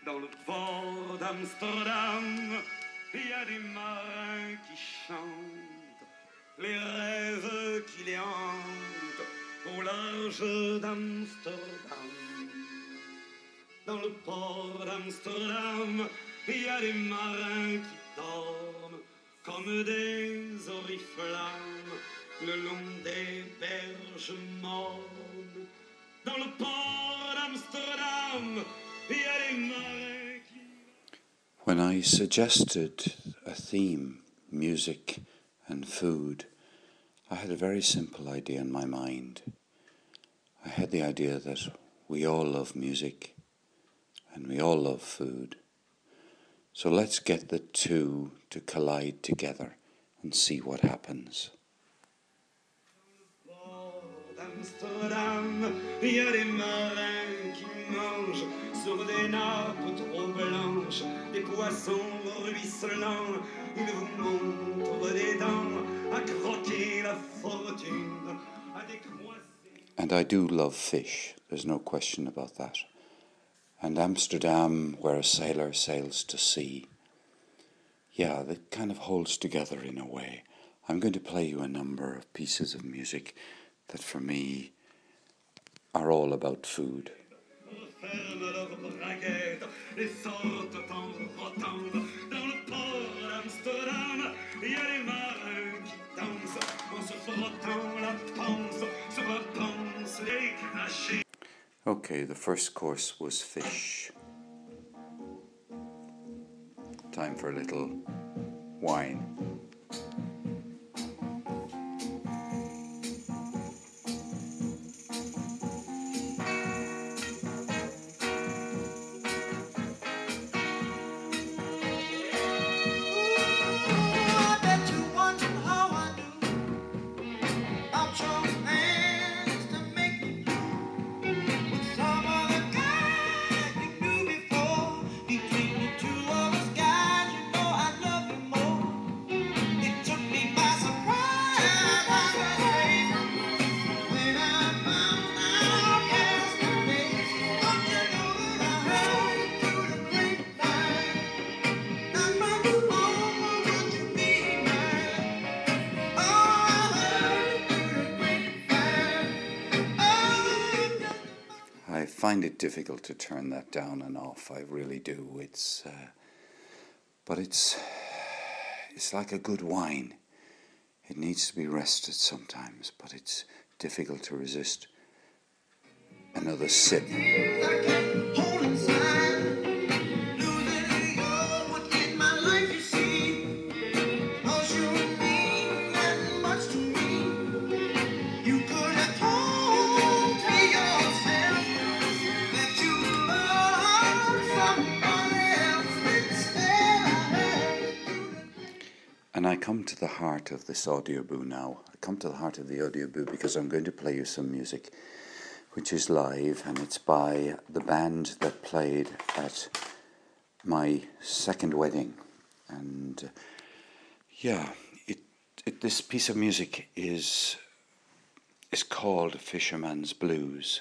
Dans le port d'Amsterdam, il y a des marins qui chantent les rêves qui les hantent au large d'Amsterdam. Dans le port d'Amsterdam, il y a des marins qui dorment comme des oriflammes le long des berges mornes. Dans le port d'Amsterdam, il y a des marins qui... When I suggested a theme, music and food, I had a very simple idea in my mind. I had the idea that we all love music and we all love food. So let's get the two to collide together and see what happens. Amsterdam, il y a des marins qui mangent sur des nappes trop blanches, des poissons ruisselants. Ils vous montrent des dents à croquer la fortune, à décroiser. And I do love fish, there's no question about that. And Amsterdam, where a sailor sails to sea, yeah, that kind of holds together in a way. I'm going to play you a number of pieces of music that for me are all about food. Okay, the first course was fish. Time for a little wine. I find it difficult to turn that down and off. I really do. But it's like a good wine. It needs to be rested sometimes, but it's difficult to resist another sip. And I come to the heart of this Audioboo now. I come to the heart of the Audioboo because I'm going to play you some music which is live, and it's by the band that played at my second wedding. And this piece of music is called Fisherman's Blues.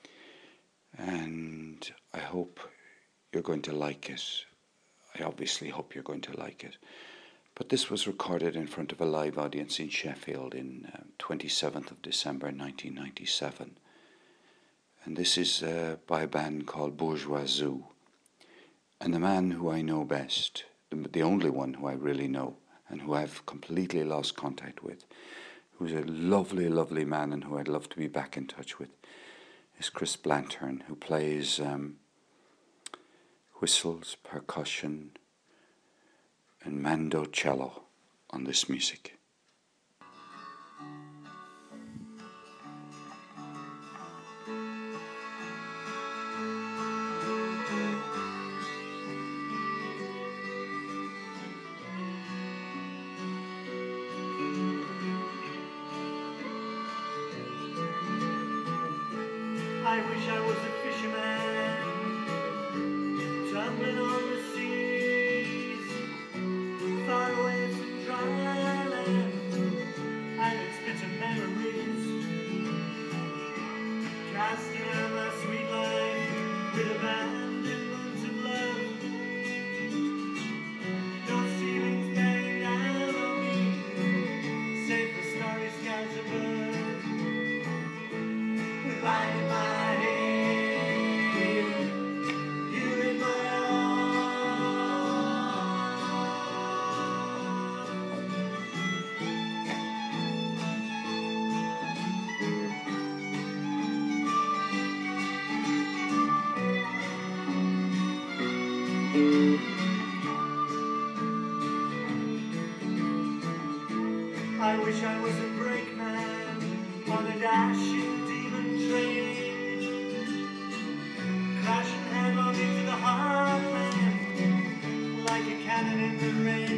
And I hope you're going to like it. I obviously hope you're going to like it. But this was recorded in front of a live audience in Sheffield in 27th of December 1997. And this is by a band called Bourgeois Zoo. And the man who I know best, the only one who I really know, and who I've completely lost contact with, who's a lovely, lovely man and who I'd love to be back in touch with, is Chris Blanturn, who plays whistles, percussion, and mando cello on this music. I wish I was a fisherman, tumbling on the seas, far away from dry land and its bitter memories, casting out my sweet life with abandonment of love wish I was a brakeman on a dashing demon train, crashing headlong into the heartland like a cannon in the rain,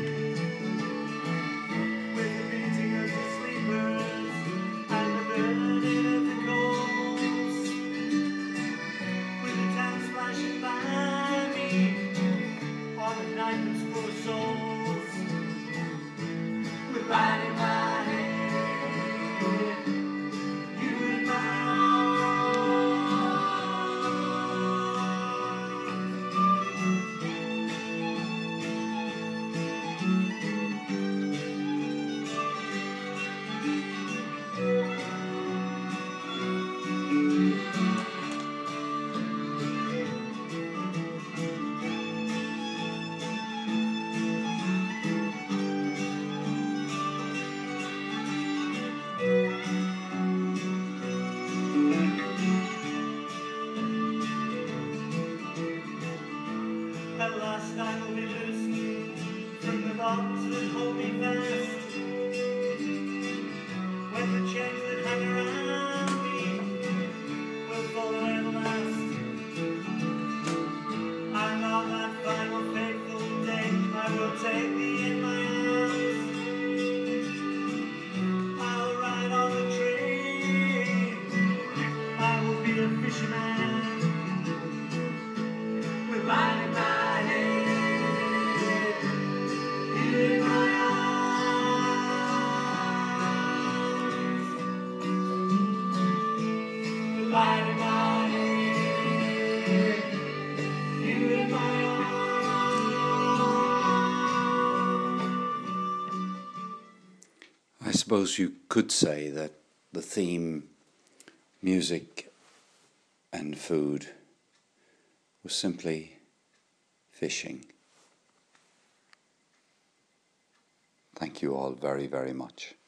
with the beating of the sleepers and the burning of the coals, with the town splashing by me on the night that's full of souls, with light in my head, you in my At last I will be loosened from the bonds that hold me fast, when the chains that hang around me will fall away at last, and on that final fateful day I will take thee in my arms. I'll ride on the train, I will be a fisherman with light in my head, you in my arms, with light in my head, you in my arms. I suppose you could say that the theme, music and food, was simply fishing. Thank you all very, very much.